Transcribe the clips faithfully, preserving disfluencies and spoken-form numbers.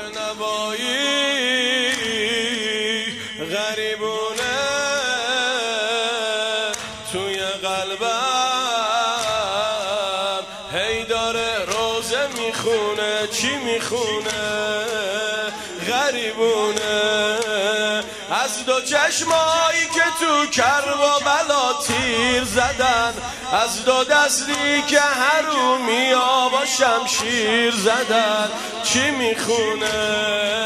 نوایی غریبونه توی قلبم هی داره روزه میخونه. چی میخونه؟ غریبونه. از دو چشمایی که تو کربلا تیر زدن، از دو دستی که حرومیا با شمشیر زدن. چی میخونه؟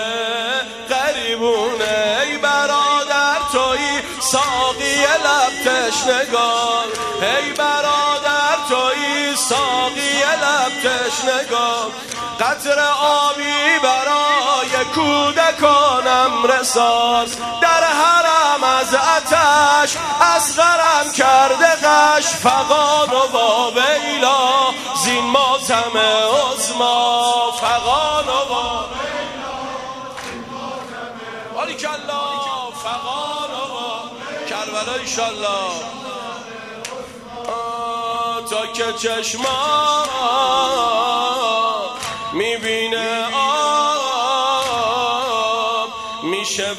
غریبونه. ای برادر تویی ساقی لب تشنگان، ای برادر تویی ساقی لب تشنگان. قطر آبی برای کودکانم رساز، در حرم از آتش اصغرم کرده غش. فغان و واویلا زین ماتم عظما، فغان و واویلا زین ماتم عظما. باریکالله فغان و کربلا ایشالله. تا که چشما میبینه آب میشه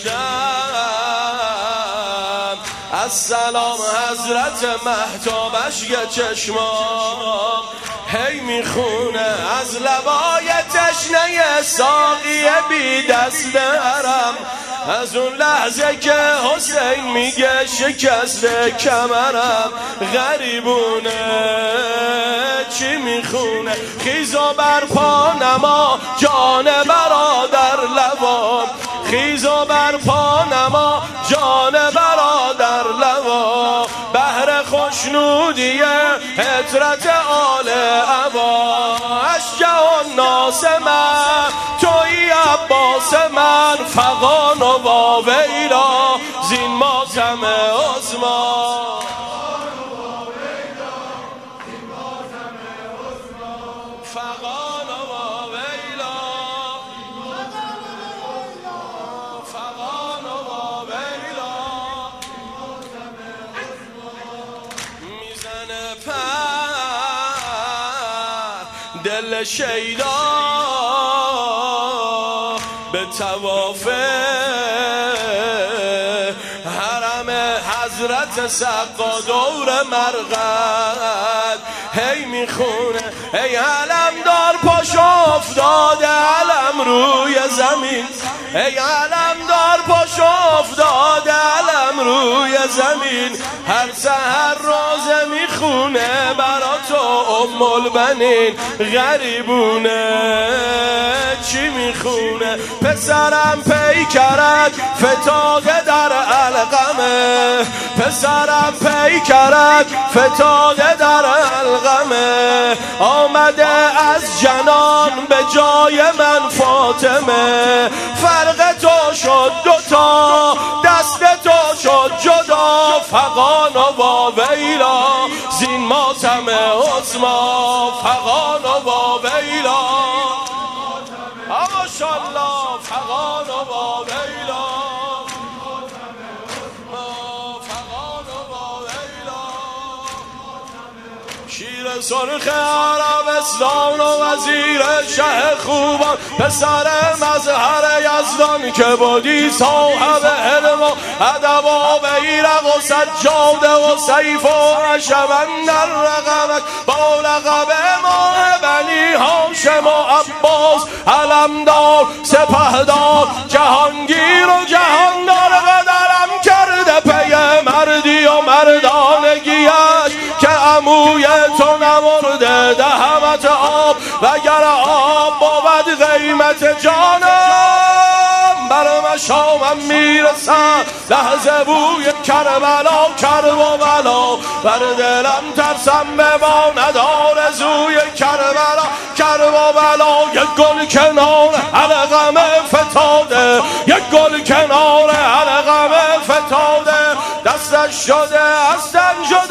بردم. السلام حضرت مهتابش یه چشمام هی میخونه از لبای تشنه ساقی بی دست حرم. از اون لحظه که حسین میگه شکسته کمرم. غریبونه. چی میخونه؟ خیز و برپا نما جان برادر لبام، خیز و برپا نما جان برادر لبام. بهر خوشنودی حضرت آل عبا، اشجع الناس من توی عباس من. فغان و واویلا زین ماتم عظما. فغان و واویلا، فغان و واویلا. میزنه پر دل شیدا به طواف حرم حضرت سقا دور مرقد هی میخونه. ای علم دار پاشو افتاده علم روی زمین، ای علم دار پاشو افتاده علم روی زمین. هر سحر روزه میخونه برا تو ام البنین. غریبونه. چی میخونه؟ پسرم پیکرک فتاده در علقمه، پسرم پیکرک فتاده در علقمه. آمده از جنان به جای من فاطمه. فرق تو شد دوتا دست تو شد جدا. فغان و واویلا زین ماتم عظما، فغان و واویلا. ماشاءالله فغان و واویلا، فغان و واویلا. شیر سرخ عربستان و وزیر شه خوبان، پسر مظهر یزدان که بودی صاحب علم و ادب و بیرق و سجاده و سیف و عشم در رقبک. با لقب ماه بنی هاشم و عباس علمدار سپهدار جهانگیر و جهاندار. قدرم کرده پی مردی و مردانگیش که عموی تو نمرده دهمت آب. وگر آب بود قیمت جانم بر مشامم میرسم. لحظه بوی کربلا کرب و بلا بر دلم ترسم به ما نداره. زوی کربلا کرب و بلا. یک گل کنار حلقم فتاده، یک گل کنار حلقم فتاده. دستش شده از تن شده